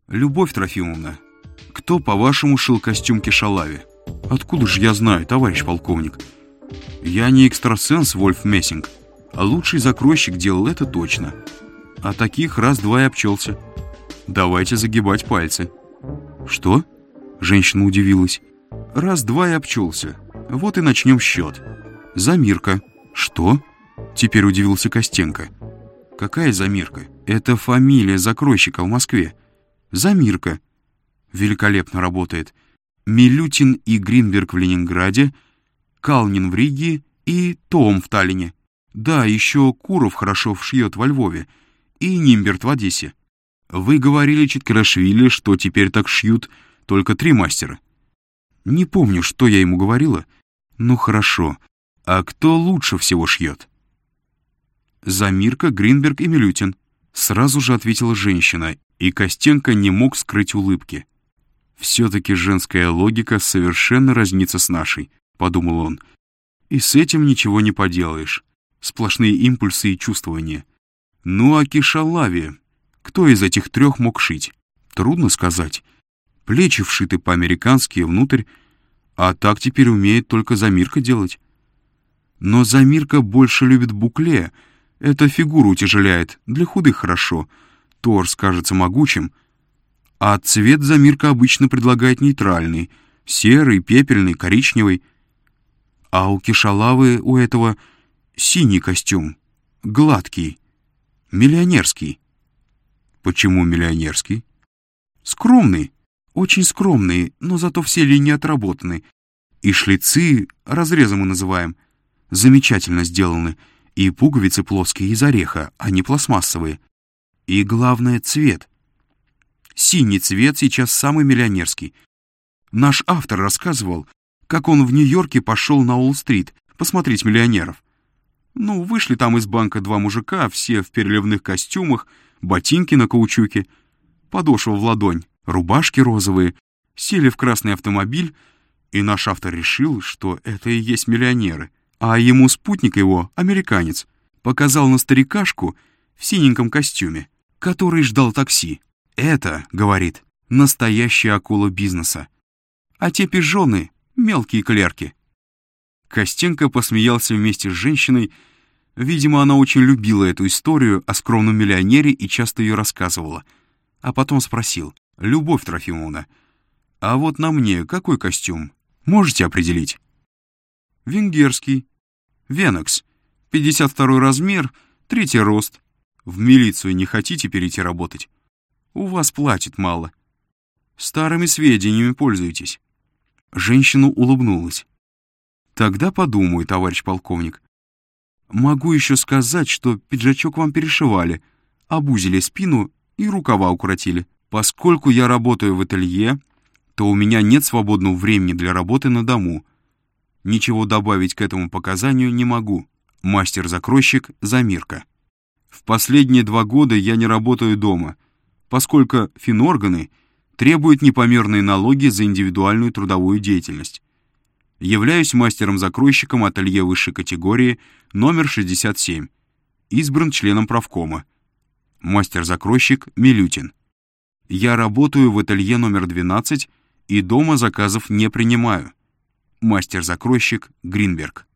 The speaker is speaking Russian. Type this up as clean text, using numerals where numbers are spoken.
Любовь Трофимовна, кто, по-вашему, шил костюм Кишалави? Откуда же я знаю, товарищ полковник? Я не экстрасенс Вольф Мессинг, а лучший закройщик делал это точно. А таких раз-два и обчелся. Давайте загибать пальцы. Что? Женщина удивилась. Раз-два и обчелся. Вот и начнем счет. Замирка. Что? Теперь удивился Костенко. Какая Замирка? Это фамилия закройщика в Москве. Замирка. Великолепно работает. Милютин и Гринберг в Ленинграде, Калнин в Риге и Том в Таллине. Да, еще Куров хорошо шьет во Львове и Нимберт в Одессе. Вы говорили, Читкарашвили, что теперь так шьют только 3 мастера. Не помню, что я ему говорила. Ну хорошо. А кто лучше всего шьет? Замирка, Гринберг и Милютин. Сразу же ответила женщина, и Костенко не мог скрыть улыбки. «Все-таки женская логика совершенно разнится с нашей», — подумал он. «И с этим ничего не поделаешь. Сплошные импульсы и чувствования. Ну а Кишалави? Кто из этих 3 мог шить? Трудно сказать. Плечи вшиты по-американски внутрь, а так теперь умеет только Замирка делать. Но Замирка больше любит букле. Это фигуру утяжеляет, для худых хорошо. Торс кажется могучим. А цвет Замирка обычно предлагает нейтральный. Серый, пепельный, коричневый. А у Кишалавы, у этого, синий костюм. Гладкий. Миллионерский. Почему миллионерский? Скромный. Очень скромный, но зато все линии отработаны. И шлицы, разрезы мы называем, замечательно сделаны. И пуговицы плоские из ореха, а не пластмассовые. И главное — цвет. Синий цвет сейчас самый миллионерский. Наш автор рассказывал, как он в Нью-Йорке пошел на Уолл-стрит посмотреть миллионеров. Ну, вышли там из банка 2 мужика, все в переливных костюмах, ботинки на каучуке, подошва в ладонь, рубашки розовые, сели в красный автомобиль, и наш автор решил, что это и есть миллионеры. А ему спутник его, американец, показал на старикашку в синеньком костюме, который ждал такси. «Это, — говорит, — настоящая акула бизнеса. А те пижоны — мелкие клерки». Костенко посмеялся вместе с женщиной. Видимо, она очень любила эту историю о скромном миллионере и часто ее рассказывала. А потом спросил: «Любовь Трофимовна, а вот на мне какой костюм? Можете определить?» «Венгерский. Венокс. 52 размер, 3 рост. В милицию не хотите перейти работать? У вас платят мало. Старыми сведениями пользуйтесь». Женщина улыбнулась. «Тогда подумаю, товарищ полковник. Могу еще сказать, что пиджачок вам перешивали, обузили спину и рукава укоротили. Поскольку я работаю в ателье, то у меня нет свободного времени для работы на дому. Ничего добавить к этому показанию не могу. Мастер-закройщик Замирка. В последние 2 года я не работаю дома, поскольку финорганы требуют непомерные налоги за индивидуальную трудовую деятельность. Являюсь мастером-закройщиком ателье высшей категории номер 67. Избран членом правкома. Мастер-закройщик Милютин. Я работаю в ателье номер 12 и дома заказов не принимаю. Мастер-закройщик Гринберг.